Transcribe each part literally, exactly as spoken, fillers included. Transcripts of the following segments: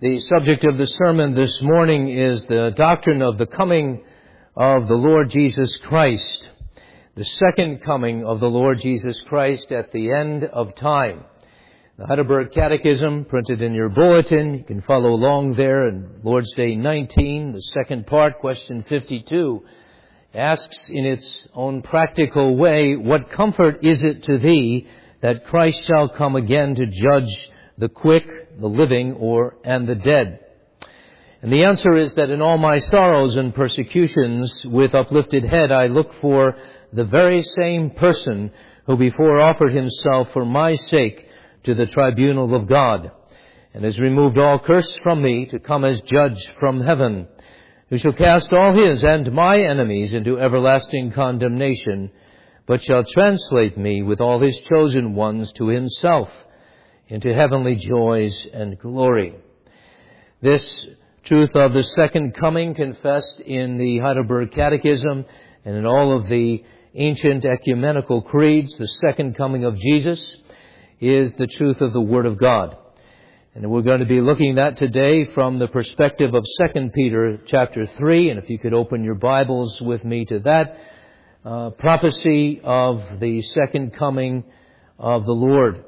The subject of the sermon this morning is the doctrine of the coming of the Lord Jesus Christ, the second coming of the Lord Jesus Christ at the end of time. The Heidelberg Catechism, printed in your bulletin, you can follow along there in Lord's Day nineteen, the second part, question fifty-two, asks in its own practical way, what comfort is it to thee that Christ shall come again to judge the quick, the living, or and the dead? And the answer is that in all my sorrows and persecutions, with uplifted head, I look for the very same person who before offered himself for my sake to the tribunal of God, and has removed all curse from me to come as judge from heaven, who shall cast all his and my enemies into everlasting condemnation, but shall translate me with all his chosen ones to himself, into heavenly joys and glory. This truth of the second coming, confessed in the Heidelberg Catechism and in all of the ancient ecumenical creeds, the second coming of Jesus, is the truth of the Word of God. And we're going to be looking at that today from the perspective of Second Peter chapter three, and if you could open your Bibles with me to that uh, prophecy of the second coming of the Lord.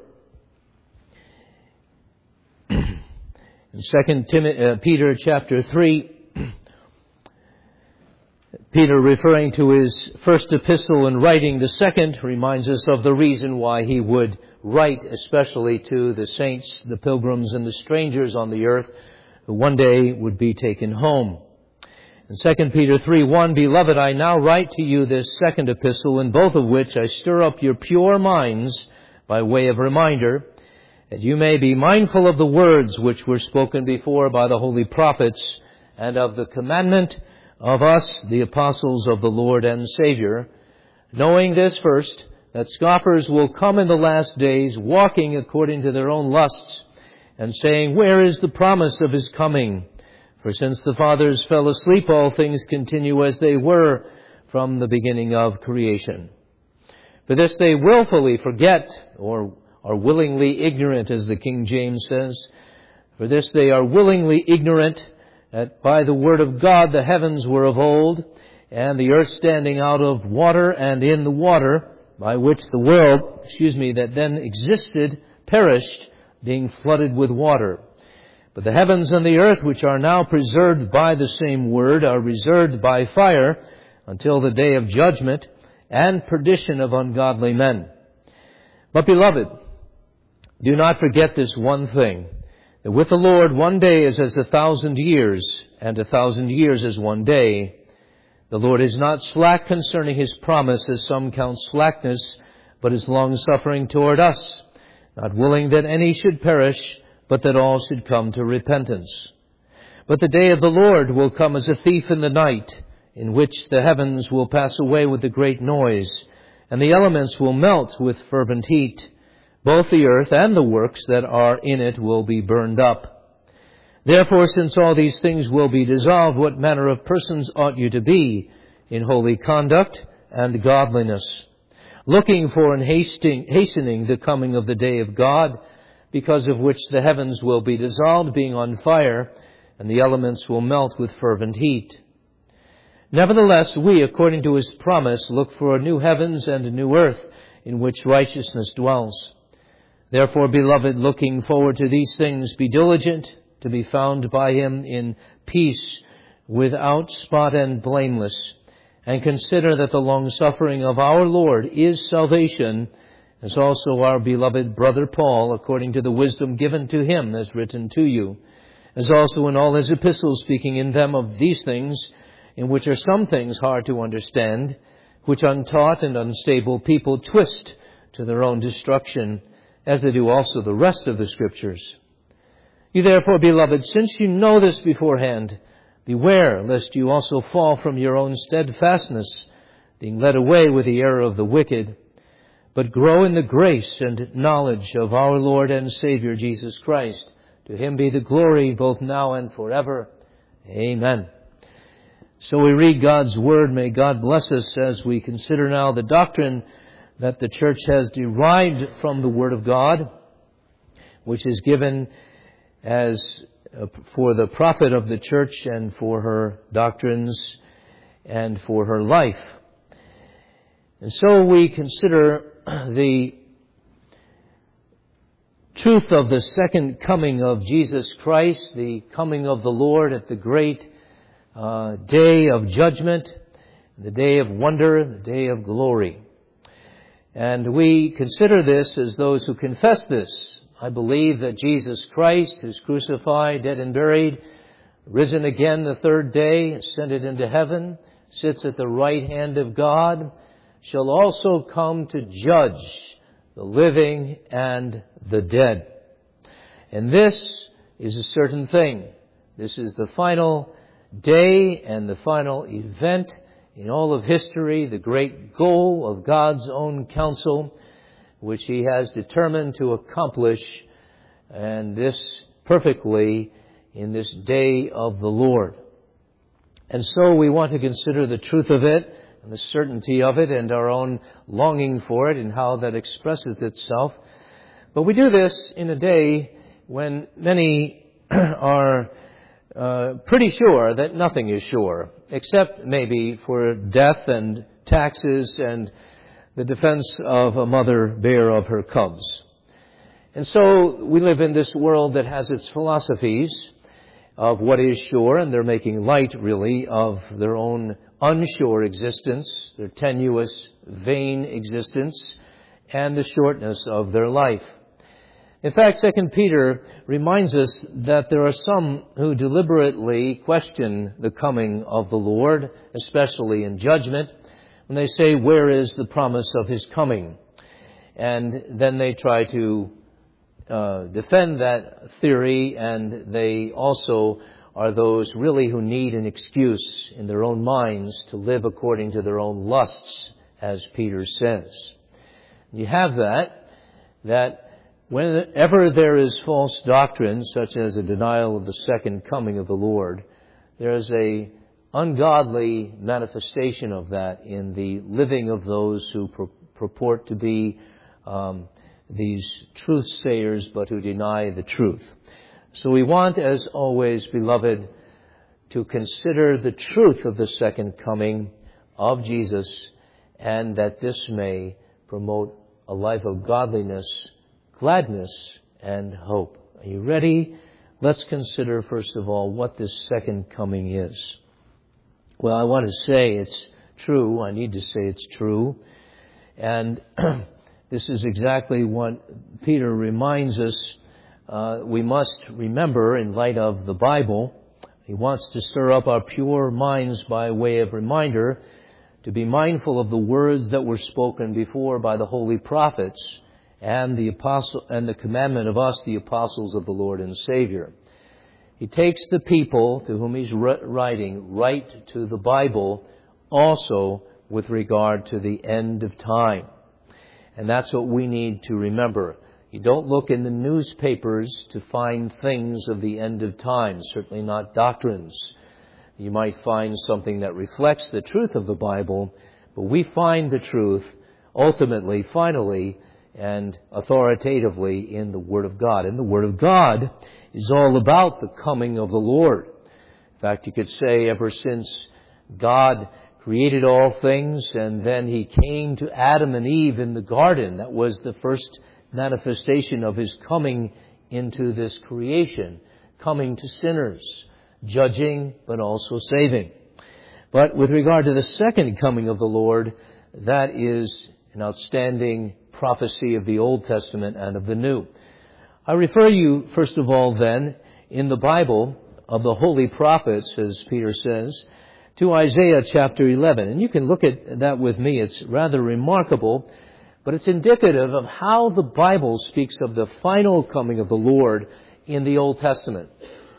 In Second Peter chapter three, Peter, referring to his first epistle and writing the second, reminds us of the reason why he would write especially to the saints, the pilgrims, and the strangers on the earth who one day would be taken home. In Second Peter three one, Beloved, I now write to you this second epistle, in both of which I stir up your pure minds by way of reminder, that you may be mindful of the words which were spoken before by the holy prophets, and of the commandment of us, the apostles of the Lord and Savior, knowing this first, that scoffers will come in the last days, walking according to their own lusts, and saying, Where is the promise of his coming? For since the fathers fell asleep, all things continue as they were from the beginning of creation. For this they willfully forget, or are willingly ignorant, as the King James says. For this they are willingly ignorant, that by the word of God the heavens were of old, and the earth standing out of water and in the water, by which the world, excuse me, that then existed, perished, being flooded with water. But the heavens and the earth, which are now preserved by the same word, are reserved by fire until the day of judgment and perdition of ungodly men. But beloved, do not forget this one thing, that with the Lord one day is as a thousand years, and a thousand years as one day. The Lord is not slack concerning his promise, as some count slackness, but is long-suffering toward us, not willing that any should perish, but that all should come to repentance. But the day of the Lord will come as a thief in the night, in which the heavens will pass away with a great noise, and the elements will melt with fervent heat. Both the earth and the works that are in it will be burned up. Therefore, since all these things will be dissolved, what manner of persons ought you to be in holy conduct and godliness, looking for and hasting, hastening the coming of the day of God, because of which the heavens will be dissolved, being on fire, and the elements will melt with fervent heat. Nevertheless, we, according to his promise, look for a new heavens and a new earth, in which righteousness dwells. Therefore, beloved, looking forward to these things, be diligent to be found by him in peace, without spot and blameless, and consider that the long-suffering of our Lord is salvation, as also our beloved brother Paul, according to the wisdom given to him, has written to you, as also in all his epistles, speaking in them of these things, in which are some things hard to understand, which untaught and unstable people twist to their own destruction, as they do also the rest of the Scriptures. You therefore, beloved, since you know this beforehand, beware lest you also fall from your own steadfastness, being led away with the error of the wicked, but grow in the grace and knowledge of our Lord and Savior Jesus Christ. To him be the glory both now and forever. Amen. So we read God's Word. May God bless us as we consider now the doctrine that the church has derived from the Word of God, which is given as uh, for the profit of the church and for her doctrines and for her life. And so we consider the truth of the second coming of Jesus Christ, the coming of the Lord at the great uh, day of judgment, the day of wonder, the day of glory. And we consider this as those who confess this. I believe that Jesus Christ, who's crucified, dead and buried, risen again the third day, ascended into heaven, sits at the right hand of God, shall also come to judge the living and the dead. And this is a certain thing. This is the final day and the final event in all of history, the great goal of God's own counsel, which He has determined to accomplish, and this perfectly in this day of the Lord. And so we want to consider the truth of it, and the certainty of it, and our own longing for it, and how that expresses itself. But we do this in a day when many are uh, pretty sure that nothing is sure, except maybe for death and taxes and the defense of a mother bear of her cubs. And so we live in this world that has its philosophies of what is sure, and they're making light, really, of their own unsure existence, their tenuous, vain existence, and the shortness of their life. In fact, Second Peter reminds us that there are some who deliberately question the coming of the Lord, especially in judgment, when they say, where is the promise of His coming? And then they try to uh, defend that theory, and they also are those really who need an excuse in their own minds to live according to their own lusts, as Peter says. You have that, that whenever there is false doctrine, such as a denial of the second coming of the Lord, there is a ungodly manifestation of that in the living of those who pur- purport to be um, these truth-sayers, but who deny the truth. So we want, as always, beloved, to consider the truth of the second coming of Jesus, and that this may promote a life of godliness, gladness, and hope. Are you ready? Let's consider, first of all, what this second coming is. Well, I want to say it's true. I need to say it's true. And this is exactly what Peter reminds us uh, we must remember in light of the Bible. He wants to stir up our pure minds by way of reminder to be mindful of the words that were spoken before by the holy prophets and the apostle and the commandment of us, the apostles of the Lord and Savior. He takes the people to whom he's writing right to the Bible also with regard to the end of time. And that's what we need to remember. You don't look in the newspapers to find things of the end of time, certainly not doctrines. You might find something that reflects the truth of the Bible, but we find the truth ultimately, finally, and authoritatively in the Word of God. And the Word of God is all about the coming of the Lord. In fact, you could say ever since God created all things and then He came to Adam and Eve in the garden, that was the first manifestation of His coming into this creation, coming to sinners, judging but also saving. But with regard to the second coming of the Lord, that is an outstanding prophecy of the Old Testament and of the New. I refer you, first of all, then, in the Bible of the holy prophets, as Peter says, to Isaiah chapter eleven. And you can look at that with me. It's rather remarkable, but it's indicative of how the Bible speaks of the final coming of the Lord in the Old Testament.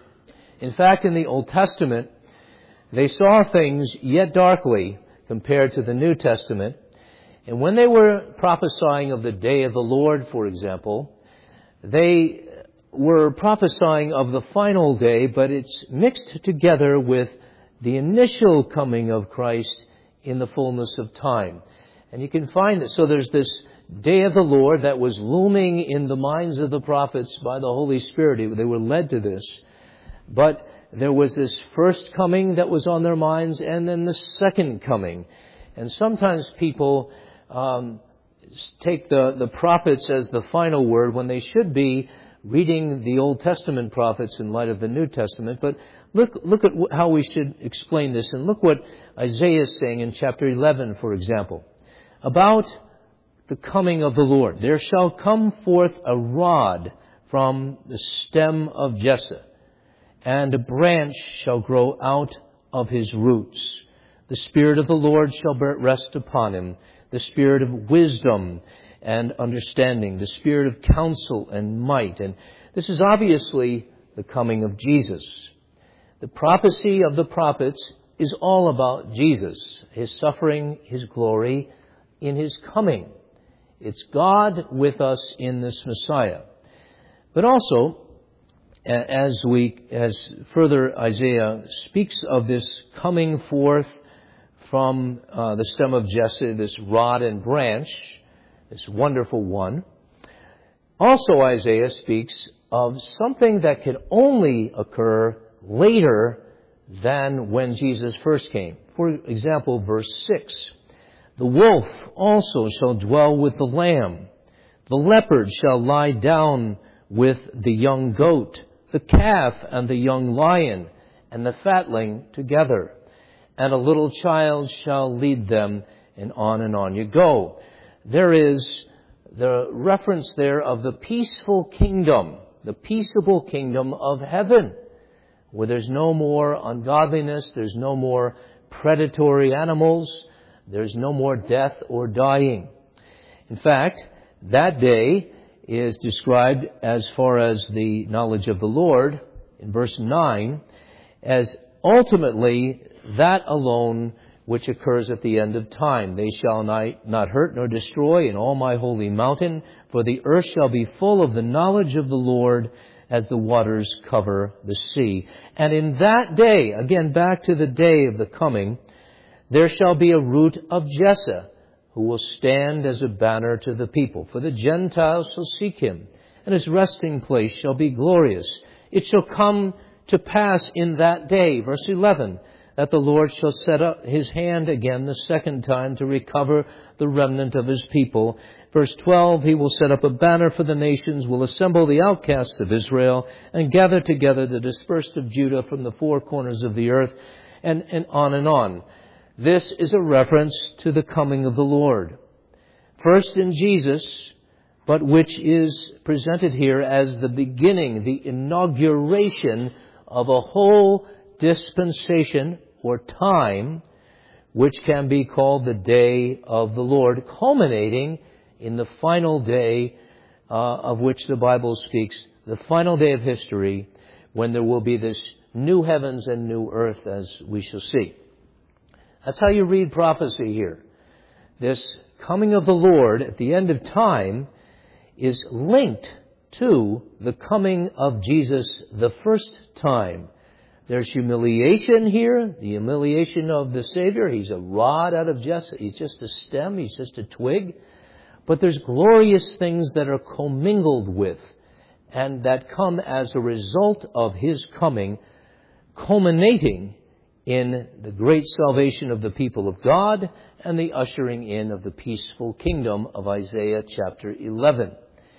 In fact, in the Old Testament, they saw things yet darkly compared to the New Testament. And when they were prophesying of the day of the Lord, for example, they were prophesying of the final day, but it's mixed together with the initial coming of Christ in the fullness of time. And you can find that. So there's this day of the Lord that was looming in the minds of the prophets by the Holy Spirit. They were led to this. But there was this first coming that was on their minds, and then the second coming. And sometimes people um, take the, the prophets as the final word when they should be reading the Old Testament prophets in light of the New Testament. But look, look at how we should explain this. And look what Isaiah is saying in chapter eleven, for example, about the coming of the Lord. There shall come forth a rod from the stem of Jesse, and a branch shall grow out of his roots. The Spirit of the Lord shall rest upon him, the Spirit of wisdom and understanding, the Spirit of counsel and might. And this is obviously the coming of Jesus. The prophecy of the prophets is all about Jesus, his suffering, his glory, in his coming. It's God with us in this Messiah. But also, as we, as further Isaiah speaks of this coming forth from uh, the stem of Jesse, this rod and branch, this wonderful one, also Isaiah speaks of something that could only occur later than when Jesus first came. For example, verse six, the wolf also shall dwell with the lamb. The leopard shall lie down with the young goat, the calf and the young lion, and the fatling together. And a little child shall lead them, and on and on you go. There is the reference there of the peaceful kingdom, the peaceable kingdom of heaven, where there's no more ungodliness, there's no more predatory animals, there's no more death or dying. In fact, that day is described, as far as the knowledge of the Lord, in verse nine, as ultimately that alone which occurs at the end of time. They shall not hurt nor destroy in all my holy mountain, for the earth shall be full of the knowledge of the Lord as the waters cover the sea. And in that day, again back to the day of the coming, there shall be a root of Jesse, who will stand as a banner to the people. For the Gentiles shall seek him, and his resting place shall be glorious. It shall come to pass in that day, verse eleven, that the Lord shall set up his hand again the second time to recover the remnant of his people. Verse twelve, he will set up a banner for the nations, will assemble the outcasts of Israel, and gather together the dispersed of Judah from the four corners of the earth, and, and on and on. This is a reference to the coming of the Lord. First in Jesus, but which is presented here as the beginning, the inauguration of a whole dispensation or time, which can be called the day of the Lord, culminating in the final day uh, of which the Bible speaks, the final day of history, when there will be this new heavens and new earth, as we shall see. That's how you read prophecy here. This coming of the Lord at the end of time is linked to the coming of Jesus the first time. There's humiliation here, the humiliation of the Savior. He's a rod out of Jesse. He's just a stem. He's just a twig. But there's glorious things that are commingled with and that come as a result of his coming, culminating in the great salvation of the people of God and the ushering in of the peaceful kingdom of Isaiah chapter eleven.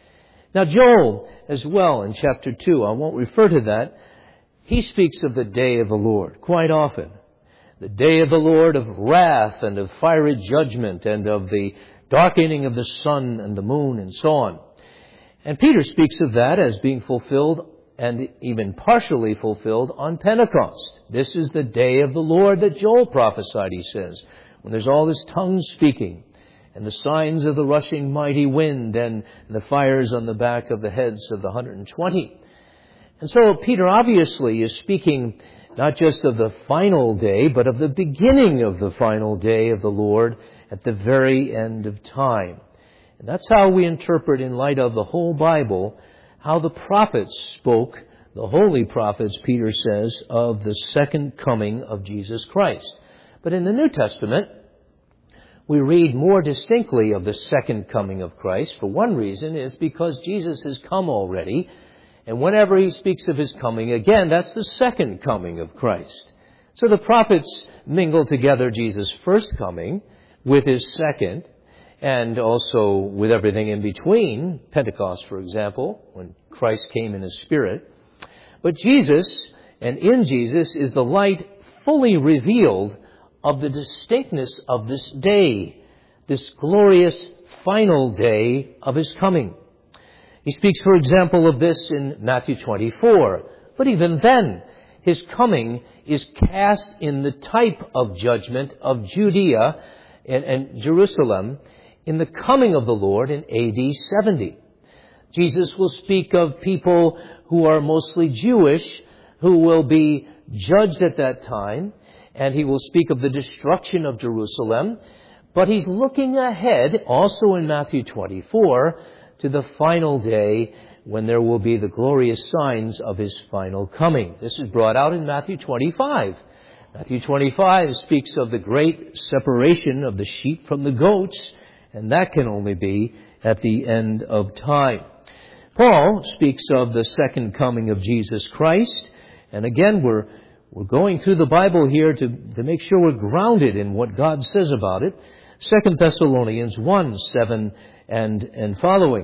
Now Joel as well in chapter two, I won't refer to that, he speaks of the day of the Lord quite often. The day of the Lord of wrath and of fiery judgment and of the darkening of the sun and the moon and so on. And Peter speaks of that as being fulfilled and even partially fulfilled on Pentecost. This is the day of the Lord that Joel prophesied, he says, when there's all this tongue speaking and the signs of the rushing mighty wind and the fires on the back of the heads of the one hundred twenty. And so Peter obviously is speaking not just of the final day, but of the beginning of the final day of the Lord at the very end of time. And that's how we interpret, in light of the whole Bible, how the prophets spoke, the holy prophets, Peter says, of the second coming of Jesus Christ. But in the New Testament, we read more distinctly of the second coming of Christ. For one reason is because Jesus has come already, And whenever he speaks of his coming, again, that's the second coming of Christ. So the prophets mingle together Jesus' first coming with his second, and also with everything in between, Pentecost, for example, when Christ came in his Spirit. But Jesus, and in Jesus, is the light fully revealed of the distinctness of this day, this glorious final day of his coming. He speaks, for example, of this in Matthew twenty-four. But even then, his coming is cast in the type of judgment of Judea and, and Jerusalem in the coming of the Lord in A D seventy. Jesus will speak of people who are mostly Jewish, who will be judged at that time, and he will speak of the destruction of Jerusalem. But he's looking ahead, also in Matthew twenty-four, to the final day when there will be the glorious signs of his final coming. This is brought out in Matthew twenty-five. Matthew twenty-five speaks of the great separation of the sheep from the goats, and that can only be at the end of time. Paul speaks of the second coming of Jesus Christ, and again we're we're going through the Bible here to, to make sure we're grounded in what God says about it. Second Thessalonians one, seven and, and following.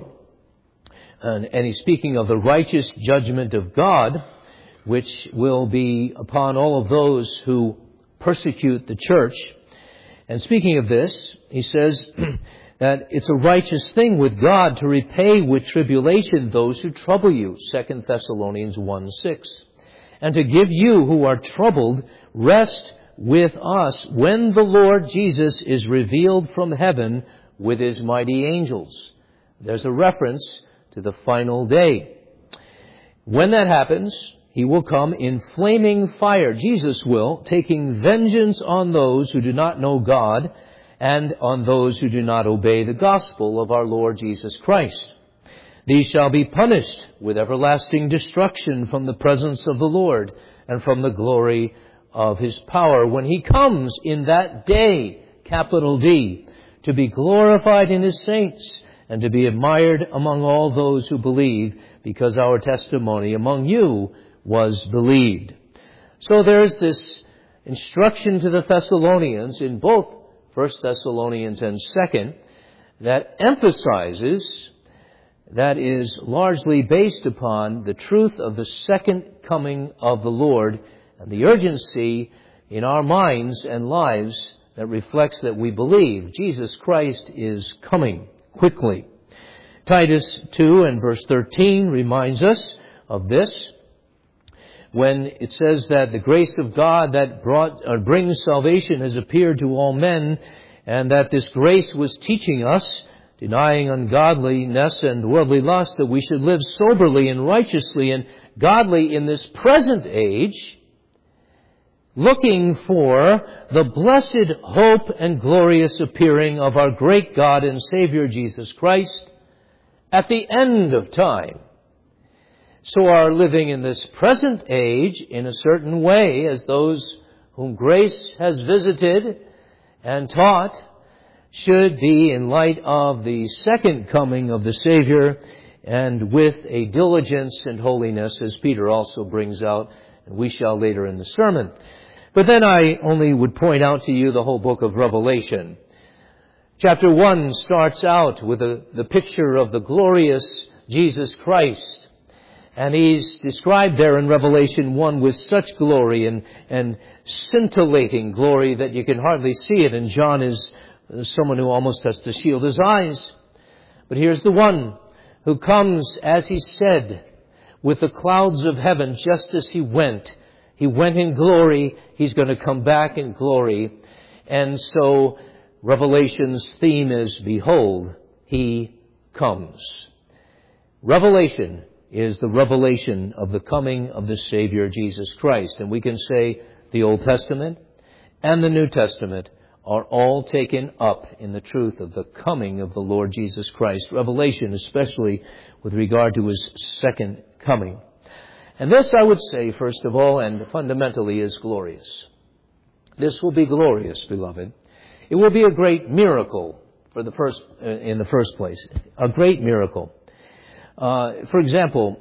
And, and he's speaking of the righteous judgment of God, which will be upon all of those who persecute the church. And speaking of this, he says that it's a righteous thing with God to repay with tribulation those who trouble you. Second Thessalonians one, six. And to give you who are troubled rest with us when the Lord Jesus is revealed from heaven with his mighty angels. There's a reference to the final day. When that happens, he will come in flaming fire. Jesus will, taking vengeance on those who do not know God and on those who do not obey the gospel of our Lord Jesus Christ. These shall be punished with everlasting destruction from the presence of the Lord and from the glory of his power when he comes in that day, capital D, to be glorified in his saints and to be admired among all those who believe, because our testimony among you was believed. So there's this instruction to the Thessalonians in both First Thessalonians and Second that emphasizes, that is largely based upon the truth of the second coming of the Lord and the urgency in our minds and lives that reflects that we believe Jesus Christ is coming quickly. Titus two and verse thirteen reminds us of this when it says that the grace of God that brought or brings salvation has appeared to all men, and that this grace was teaching us, denying ungodliness and worldly lust, that we should live soberly and righteously and godly in this present age, looking for the blessed hope and glorious appearing of our great God and Savior Jesus Christ at the end of time. So our living in this present age in a certain way, as those whom grace has visited and taught, should be in light of the second coming of the Savior, and with a diligence and holiness, as Peter also brings out, and we shall later in the sermon. But then I only would point out to you the whole book of Revelation. Chapter one starts out with a, the picture of the glorious Jesus Christ. And he's described there in Revelation one with such glory and, and scintillating glory that you can hardly see it. And John is someone who almost has to shield his eyes. But here's the one who comes, as he said, with the clouds of heaven, just as he went. He went in glory. He's going to come back in glory. And so Revelation's theme is, behold, he comes. Revelation is the revelation of the coming of the Savior Jesus Christ. And we can say the Old Testament and the New Testament are all taken up in the truth of the coming of the Lord Jesus Christ. Revelation especially with regard to his second coming. And this, I would say, first of all, and fundamentally, is glorious. This will be glorious, beloved. It will be a great miracle for the first, in the first place. A great miracle. Uh, for example,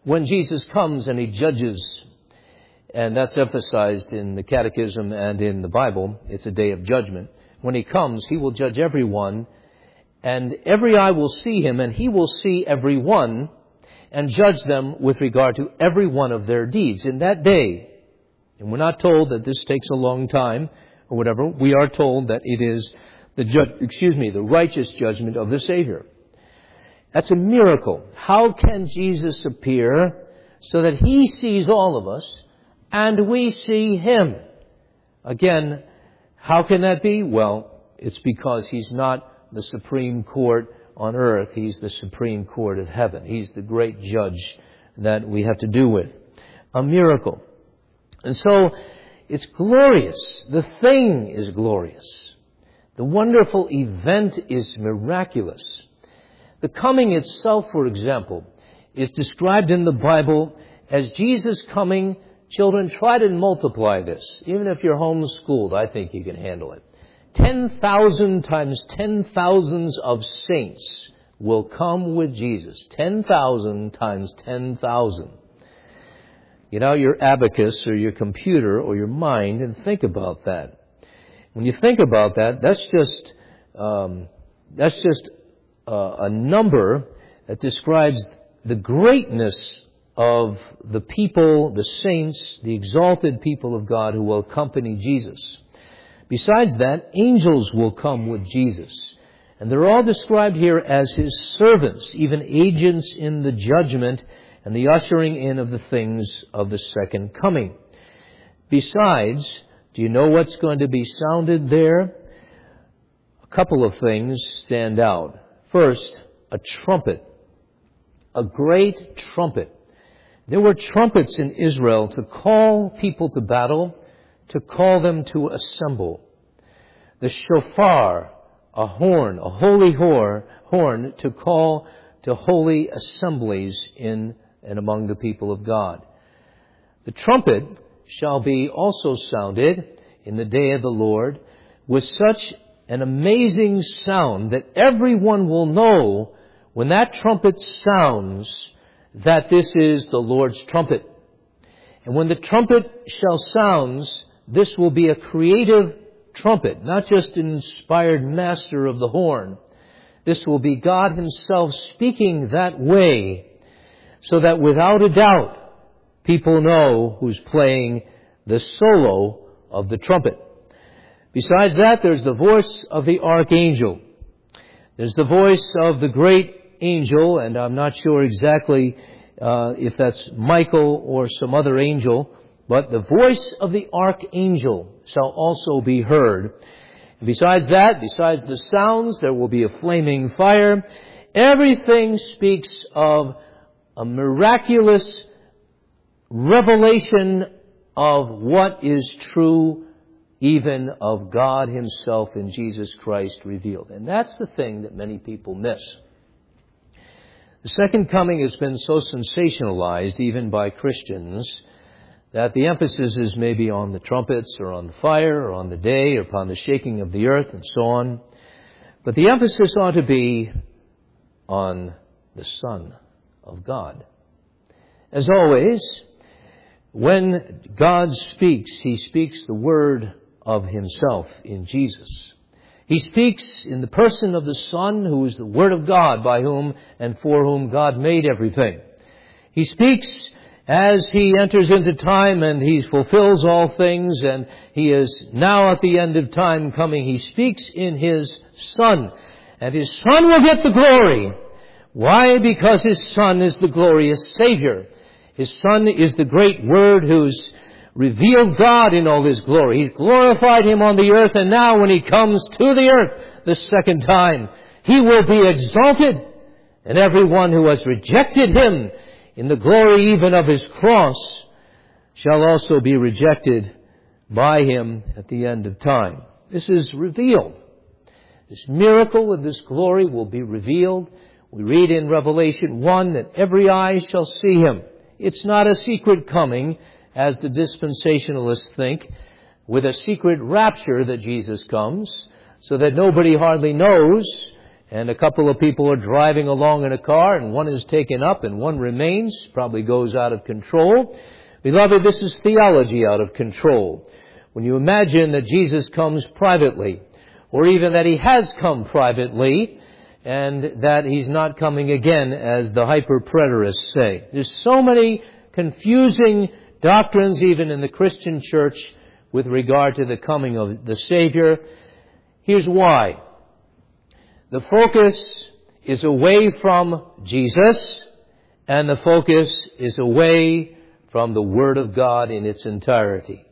when Jesus comes and he judges, and that's emphasized in the Catechism and in the Bible, it's a day of judgment. When he comes, he will judge everyone, and every eye will see him, and he will see everyone and judge them with regard to every one of their deeds in that day. And we're not told that this takes a long time or whatever. We are told that it is the ju- excuse me, the righteous judgment of the Savior. That's a miracle. How can Jesus appear so that he sees all of us and we see him? Again, how can that be? Well, it's because he's not the Supreme Court on earth. He's the Supreme Court of heaven. He's the great judge that we have to do with. A miracle. And so, it's glorious. The thing is glorious. The wonderful event is miraculous. The coming itself, for example, is described in the Bible as Jesus coming. Children, try to multiply this. Even if you're homeschooled, I think you can handle it. ten thousand times ten thousands of saints will come with Jesus. ten thousand times ten thousand. Get out your abacus or your computer or your mind and think about that. When you think about that, that's just um, that's just uh, a number that describes the greatness of the people, the saints, the exalted people of God who will accompany Jesus. Besides that, angels will come with Jesus. And they're all described here as his servants, even agents in the judgment and the ushering in of the things of the second coming. Besides, do you know what's going to be sounded there? A couple of things stand out. First, a trumpet. A great trumpet. There were trumpets in Israel to call people to battle, to call them to assemble. The shofar, a horn, a holy horn, to call to holy assemblies in and among the people of God. The trumpet shall be also sounded in the day of the Lord with such an amazing sound that everyone will know when that trumpet sounds that this is the Lord's trumpet. And when the trumpet shall sound, this will be a creative trumpet, not just an inspired master of the horn. This will be God himself speaking that way, so that without a doubt, people know who's playing the solo of the trumpet. Besides that, there's the voice of the archangel. There's the voice of the great angel, and I'm not sure exactly uh, if that's Michael or some other angel, but the voice of the archangel shall also be heard. And besides that, besides the sounds, there will be a flaming fire. Everything speaks of a miraculous revelation of what is true, even of God himself in Jesus Christ revealed. And that's the thing that many people miss. The second coming has been so sensationalized, even by Christians, that the emphasis is maybe on the trumpets or on the fire or on the day or upon the shaking of the earth and so on. But the emphasis ought to be on the Son of God. As always, when God speaks, he speaks the word of himself in Jesus. He speaks in the person of the Son, who is the Word of God, by whom and for whom God made everything. He speaks as he enters into time and he fulfills all things, and he is now at the end of time coming. He speaks in his Son, and his Son will get the glory. Why? Because his Son is the glorious Savior. His Son is the great Word who's revealed God in all his glory. He's glorified him on the earth, and now when he comes to the earth the second time, he will be exalted, and everyone who has rejected him in the glory even of his cross shall also be rejected by him at the end of time. This is revealed. This miracle and this glory will be revealed. We read in Revelation one that every eye shall see him. It's not a secret coming, as the dispensationalists think, with a secret rapture that Jesus comes, so that nobody hardly knows, and a couple of people are driving along in a car, and one is taken up and one remains, probably goes out of control. Beloved, this is theology out of control. When you imagine that Jesus comes privately, or even that He has come privately, and that He's not coming again, as the hyper-preterists say. There's so many confusing doctrines even in the Christian church with regard to the coming of the Savior. Here's why. The focus is away from Jesus, and the focus is away from the Word of God in its entirety.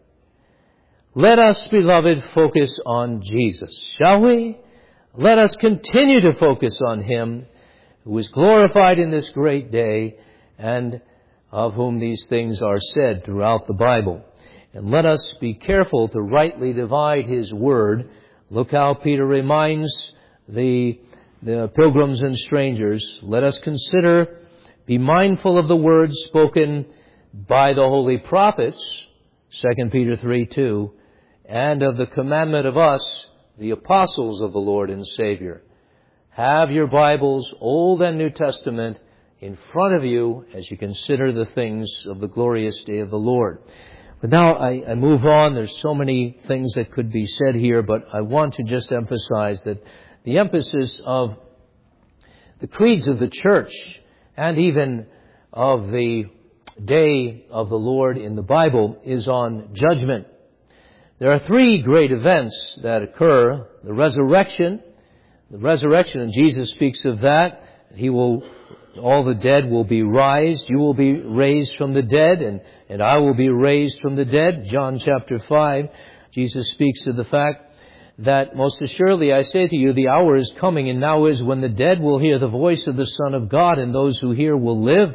Let us, beloved, focus on Jesus, shall we? Let us continue to focus on Him who is glorified in this great day and of whom these things are said throughout the Bible. And let us be careful to rightly divide His Word. Look how Peter reminds the, the pilgrims and strangers. Let us consider, be mindful of the words spoken by the holy prophets, Second Peter three two, and of the commandment of us, the apostles of the Lord and Savior. Have your Bibles, Old and New Testament, in front of you as you consider the things of the glorious day of the Lord. But now I, I move on. There's so many things that could be said here, but I want to just emphasize that the emphasis of the creeds of the church and even of the day of the Lord in the Bible is on judgment. There are three great events that occur. The resurrection, the resurrection, and Jesus speaks of that. He will, all the dead will be raised. You will be raised from the dead, and, and I will be raised from the dead. John chapter five, Jesus speaks of the fact that most assuredly I say to you, the hour is coming, and now is, when the dead will hear the voice of the Son of God, and those who hear will live.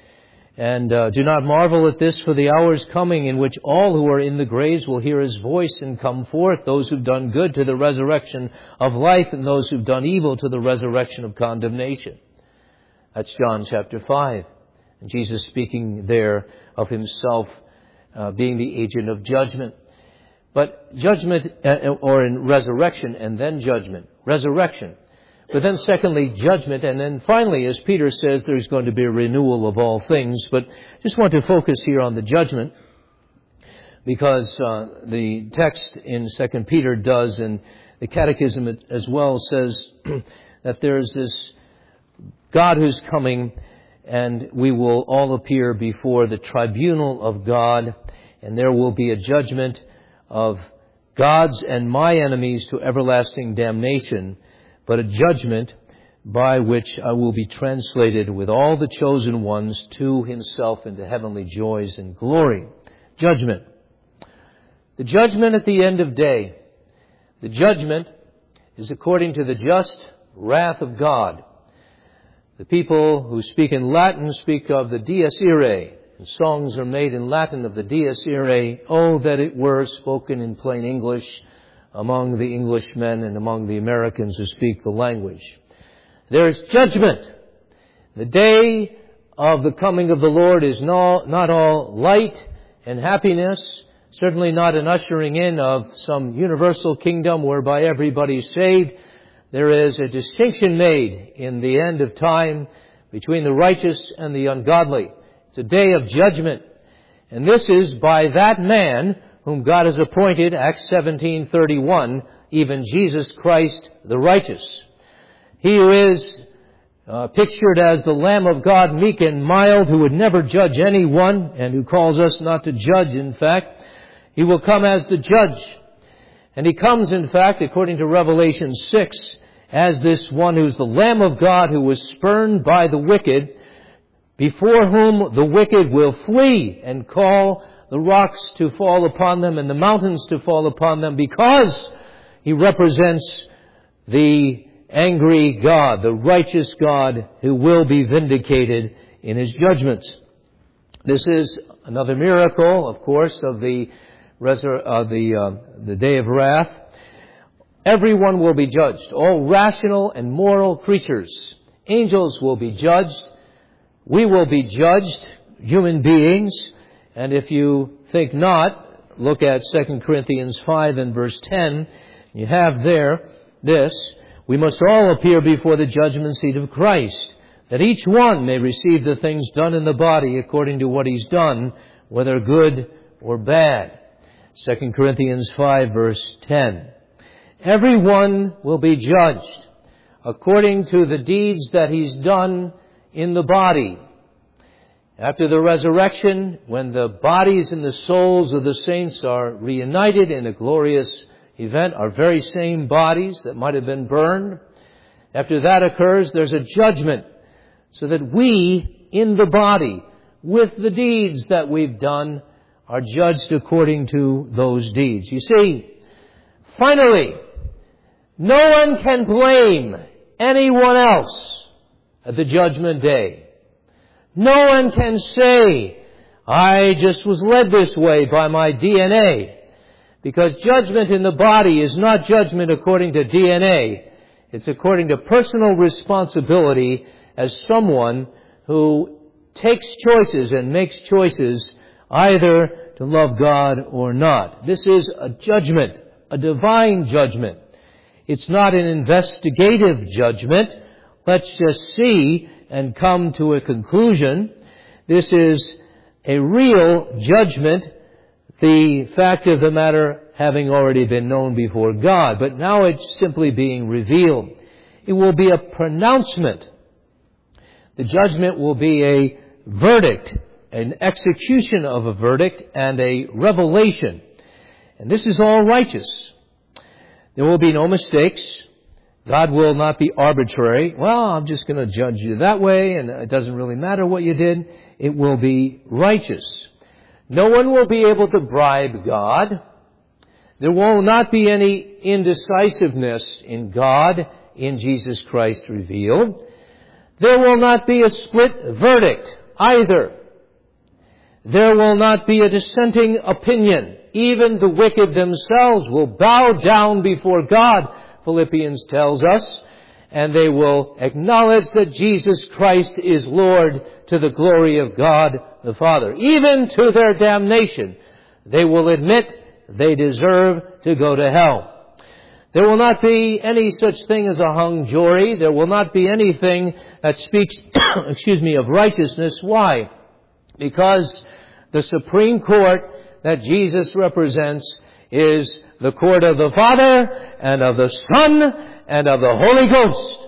And uh, do not marvel at this, for the hour is coming in which all who are in the graves will hear His voice and come forth, those who've done good to the resurrection of life, and those who've done evil to the resurrection of condemnation. That's John chapter five. And Jesus speaking there of Himself uh, being the agent of judgment. But judgment, uh, or in resurrection and then judgment. Resurrection. But then secondly, judgment. And then finally, as Peter says, there's going to be a renewal of all things. But just want to focus here on the judgment, because uh, the text in Second Peter does, and the Catechism as well says that there's this God who's coming, and we will all appear before the tribunal of God, and there will be a judgment of God's and my enemies to everlasting damnation, but a judgment by which I will be translated with all the chosen ones to Himself into heavenly joys and glory. Judgment. The judgment at the end of day. The judgment is according to the just wrath of God. The people who speak in Latin speak of the Dies Irae, and songs are made in Latin of the Dies Irae. Oh, that it were spoken in plain English among the Englishmen and among the Americans who speak the language. There is judgment. The day of the coming of the Lord is no, not all light and happiness, certainly not an ushering in of some universal kingdom whereby everybody's saved. There is a distinction made in the end of time between the righteous and the ungodly. It's a day of judgment. And this is by that man whom God has appointed, Acts seventeen thirty-one, even Jesus Christ the righteous. He who is uh, pictured as the Lamb of God, meek and mild, who would never judge anyone, and who calls us not to judge, in fact. He will come as the judge. And He comes, in fact, according to Revelation six, as this one who's the Lamb of God, who was spurned by the wicked, before whom the wicked will flee and call the rocks to fall upon them and the mountains to fall upon them, because He represents the angry God, the righteous God, who will be vindicated in His judgments. This is another miracle, of course, of the resur- uh, the uh, the day of wrath. Everyone will be judged. All rational and moral creatures. Angels will be judged. We will be judged, human beings. And if you think not, look at Second Corinthians five and verse ten. You have there this. We must all appear before the judgment seat of Christ, that each one may receive the things done in the body according to what he's done, whether good or bad. Second Corinthians five, verse ten. Everyone will be judged according to the deeds that he's done in the body. After the resurrection, when the bodies and the souls of the saints are reunited in a glorious event, our very same bodies that might have been burned, after that occurs, there's a judgment so that we in the body, with the deeds that we've done, are judged according to those deeds. You see, finally, no one can blame anyone else at the judgment day. No one can say, I just was led this way by my D N A. Because judgment in the body is not judgment according to D N A. It's according to personal responsibility as someone who takes choices and makes choices either to love God or not. This is a judgment, a divine judgment. It's not an investigative judgment. Let's just see and come to a conclusion. This is a real judgment, the fact of the matter having already been known before God. But now it's simply being revealed. It will be a pronouncement. The judgment will be a verdict, an execution of a verdict, and a revelation. And this is all righteous. There will be no mistakes. God will not be arbitrary. Well, I'm just going to judge you that way, and it doesn't really matter what you did. It will be righteous. No one will be able to bribe God. There will not be any indecisiveness in God in Jesus Christ revealed. There will not be a split verdict either. There will not be a dissenting opinion. Even the wicked themselves will bow down before God, Philippians tells us, and they will acknowledge that Jesus Christ is Lord to the glory of God the Father. Even to their damnation, they will admit they deserve to go to hell. There will not be any such thing as a hung jury. There will not be anything that speaks, excuse me, of righteousness. Why? Because the Supreme Court that Jesus represents is the court of the Father and of the Son and of the Holy Ghost.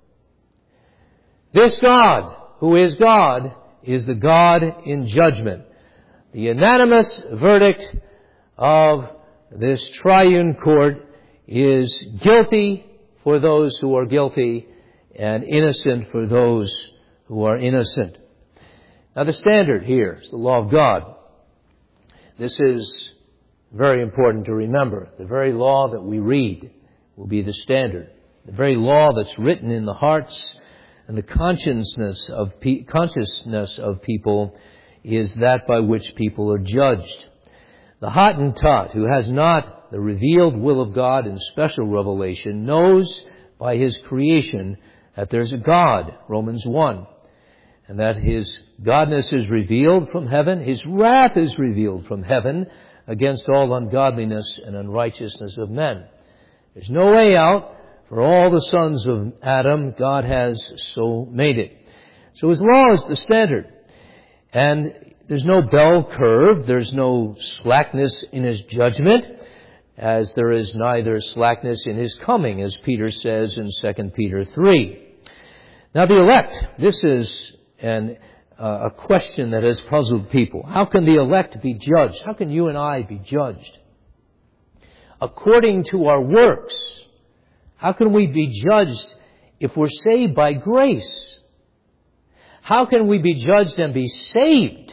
This God, who is God, is the God in judgment. The unanimous verdict of this triune court is guilty for those who are guilty and innocent for those who are innocent. Now the standard here is the law of God. This is very important to remember. The very law that we read will be the standard. The very law that's written in the hearts and the consciousness of pe- consciousness of people is that by which people are judged. The Hottentot, who has not the revealed will of God in special revelation, knows by his creation that there's a God, Romans one, and that his godness is revealed from heaven, his wrath is revealed from heaven against all ungodliness and unrighteousness of men. There's no way out for all the sons of Adam. God has so made it. So his law is the standard. And there's no bell curve. There's no slackness in his judgment, as there is neither slackness in his coming, as Peter says in Second Peter three. Now the elect, this is an, uh, a question that has puzzled people. How can the elect be judged? How can you and I be judged? According to our works. How can we be judged if we're saved by grace? How can we be judged and be saved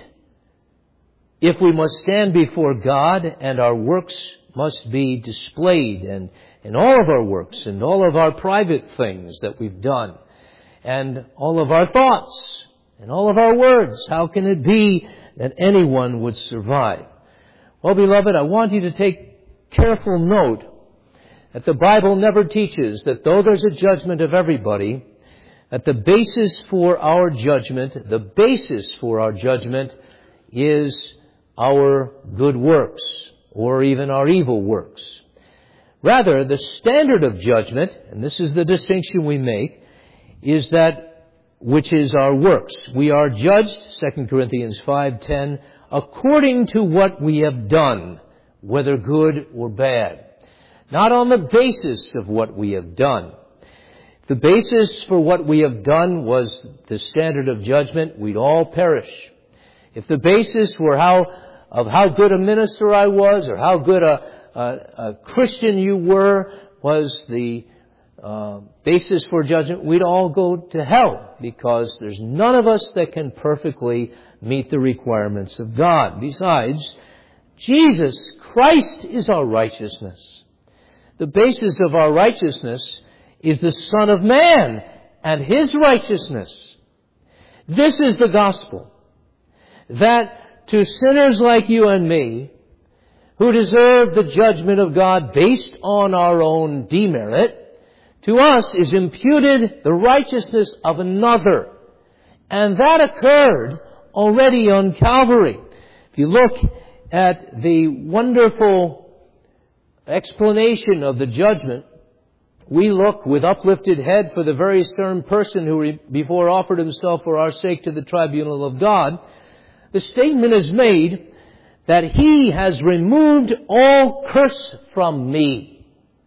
if we must stand before God and our works must be displayed, and, and all of our works and all of our private things that we've done and all of our thoughts and all of our words? How can it be that anyone would survive? Well, beloved, I want you to take careful note that the Bible never teaches that though there's a judgment of everybody, that the basis for our judgment, the basis for our judgment is our good works or even our evil works. Rather, the standard of judgment, and this is the distinction we make, is that which is our works. We are judged, Second Corinthians five ten, according to what we have done, whether good or bad. Not on the basis of what we have done. If the basis for what we have done was the standard of judgment, we'd all perish. If the basis were how of how good a minister I was, or how good a, a, a Christian you were, was the uh, basis for judgment, we'd all go to hell, because there's none of us that can perfectly meet the requirements of God. Besides, Jesus Christ is our righteousness. The basis of our righteousness is the Son of Man and His righteousness. This is the gospel. That to sinners like you and me, who deserve the judgment of God based on our own demerit, to us is imputed the righteousness of another. And that occurred already on Calvary. If you look at the wonderful explanation of the judgment, we look with uplifted head for the very stern person who re- before offered himself for our sake to the tribunal of God. The statement is made that He has removed all curse from me,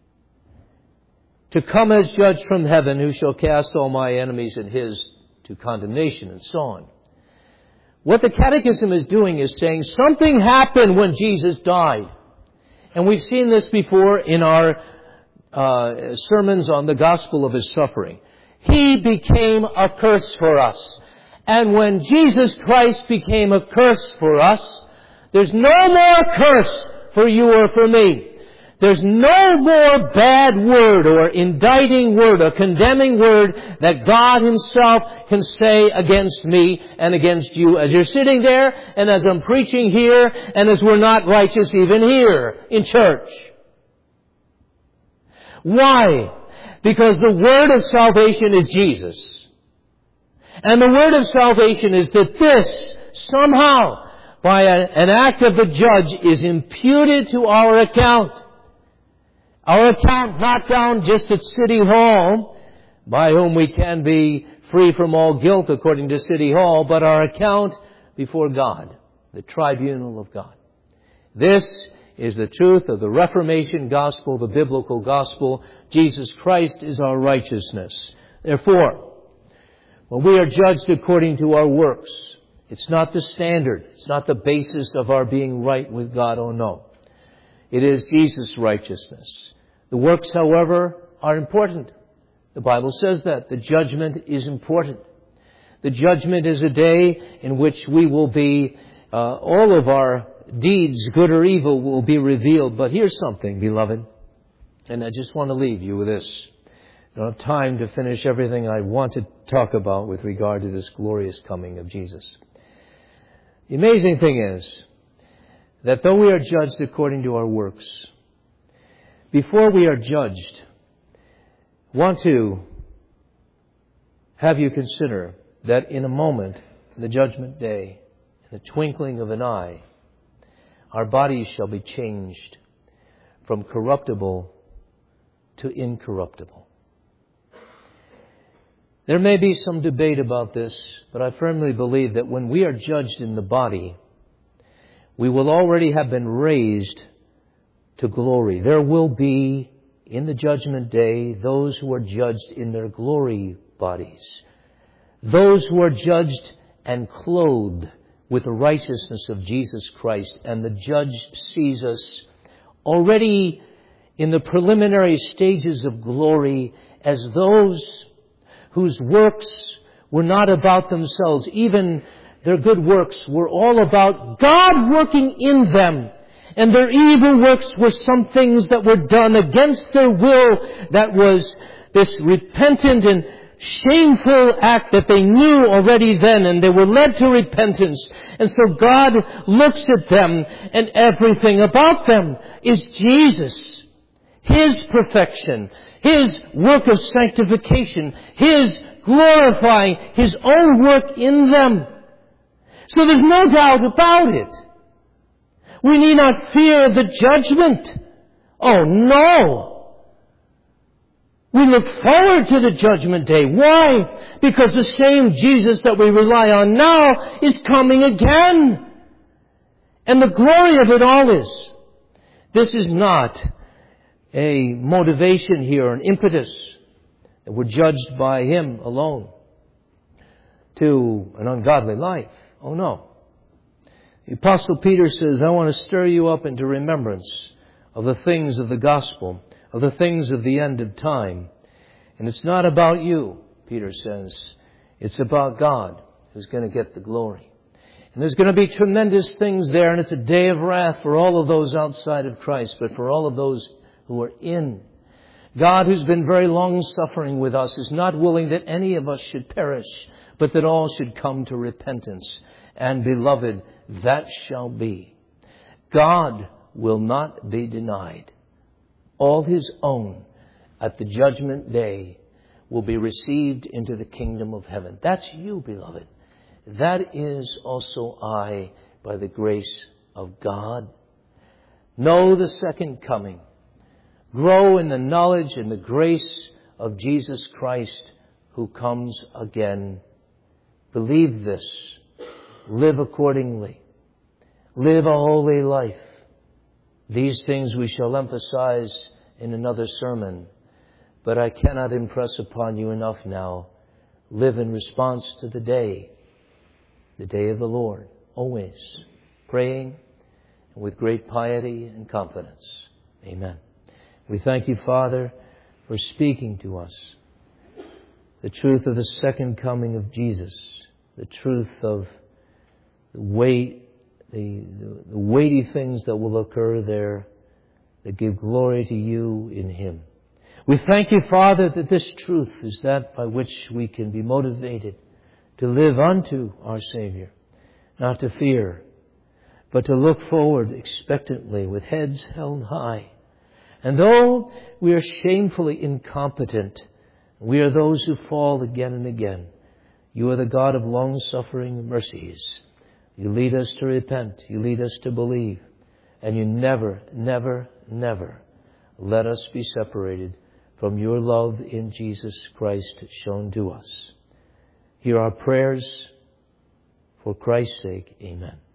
to come as judge from heaven, who shall cast all my enemies and His to condemnation, and so on. What the Catechism is doing is saying something happened when Jesus died. And we've seen this before in our uh, sermons on the gospel of His suffering. He became a curse for us. And when Jesus Christ became a curse for us, there's no more curse for you or for me. There's no more bad word or indicting word or condemning word that God Himself can say against me and against you as you're sitting there and as I'm preaching here and as we're not righteous even here in church. Why? Because the word of salvation is Jesus. And the word of salvation is that this somehow, by a, an act of the judge, is imputed to our account. Our account not down just at City Hall, by whom we can be free from all guilt according to City Hall, but our account before God, the tribunal of God. This is the truth of the Reformation gospel, the biblical gospel. Jesus Christ is our righteousness. Therefore, when we are judged according to our works, it's not the standard. It's not the basis of our being right with God. Oh no. It is Jesus' righteousness. The works, however, are important. The Bible says that. The judgment is important. The judgment is a day in which we will be, uh, all of our deeds, good or evil, will be revealed. But here's something, beloved, and I just want to leave you with this. I don't have time to finish everything I want to talk about with regard to this glorious coming of Jesus. The amazing thing is that though we are judged according to our works, before we are judged, I want to have you consider that in a moment, in the judgment day, in the twinkling of an eye, our bodies shall be changed from corruptible to incorruptible. There may be some debate about this, but I firmly believe that when we are judged in the body, we will already have been raised to glory. There will be, in the judgment day, those who are judged in their glory bodies. Those who are judged and clothed with the righteousness of Jesus Christ. And the judge sees us already in the preliminary stages of glory as those whose works were not about themselves. Even their good works were all about God working in them. And their evil works were some things that were done against their will, that was this repentant and shameful act that they knew already then, and they were led to repentance. And so God looks at them, and everything about them is Jesus. His perfection, His work of sanctification, His glorifying His own work in them. So there's no doubt about it. We need not fear the judgment Oh no! We look forward to the judgment day. Why? Because the same Jesus that we rely on now is coming again. And the glory of it all is, this is not a motivation here, an impetus, that we're judged by Him alone to an ungodly life. Oh no. The Apostle Peter says, I want to stir you up into remembrance of the things of the gospel, of the things of the end of time. And it's not about you, Peter says. It's about God who's going to get the glory. And there's going to be tremendous things there, and it's a day of wrath for all of those outside of Christ, but for all of those who are in. God, who's been very long-suffering with us, is not willing that any of us should perish, but that all should come to repentance. And beloved, that shall be. God will not be denied. All His own at the judgment day will be received into the kingdom of heaven. That's you, beloved. That is also I, by the grace of God. Know the second coming. Grow in the knowledge and the grace of Jesus Christ who comes again. Believe this. Live accordingly. Live a holy life. These things we shall emphasize in another sermon, but I cannot impress upon you enough now. Live in response to the day, the day of the Lord, always praying and with great piety and confidence. Amen. We thank you, Father, for speaking to us the truth of the second coming of Jesus, the truth of the weight, the, the, the weighty things that will occur there that give glory to you in Him. We thank you, Father, that this truth is that by which we can be motivated to live unto our Savior, not to fear, but to look forward expectantly with heads held high. And though we are shamefully incompetent, we are those who fall again and again, you are the God of long-suffering mercies. You lead us to repent. You lead us to believe. And you never, never, never let us be separated from your love in Jesus Christ shown to us. Hear our prayers for Christ's sake. Amen.